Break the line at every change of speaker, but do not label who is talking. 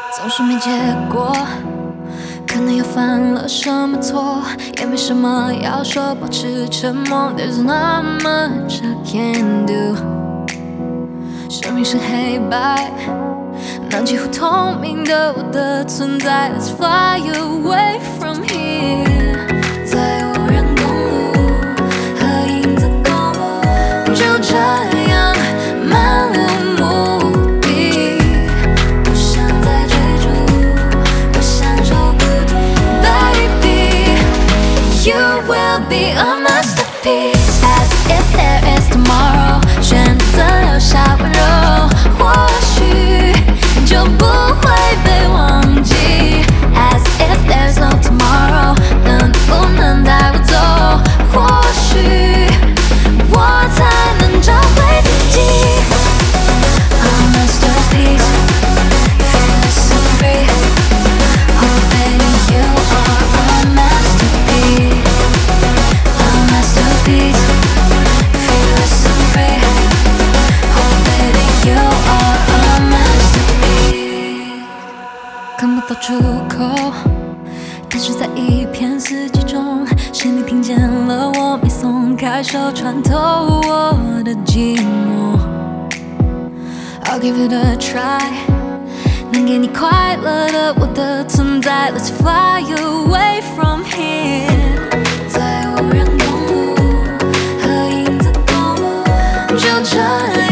总是没结果，可能又犯了什么错，也没什么要说，保持沉默。There's not much I can do。生命是黑白，那几乎透明的我的存在。Let's fly away from here。在无人公路和影子共舞，就这样漫无目的。不想再追逐，我享受孤独。Baby, you will be a masterpiece. As if there is tomorrow， 选择留下温柔，或许就不会被忘记。As if there's no tomorrow， 能不能带我走？或许我才能找回自己。A masterpiece, fearless and free. Oh baby, you are a masterpiece. A masterpiece, fearless and free. Oh baby, you are a masterpiece. 看不到出口，但是在一片死寂中，是你听见了我没松开手，穿透我的寂寞。I'll give it a try， 能给你快乐的我的存在。Let's fly away from here。在无人公路和影子共舞，就这样。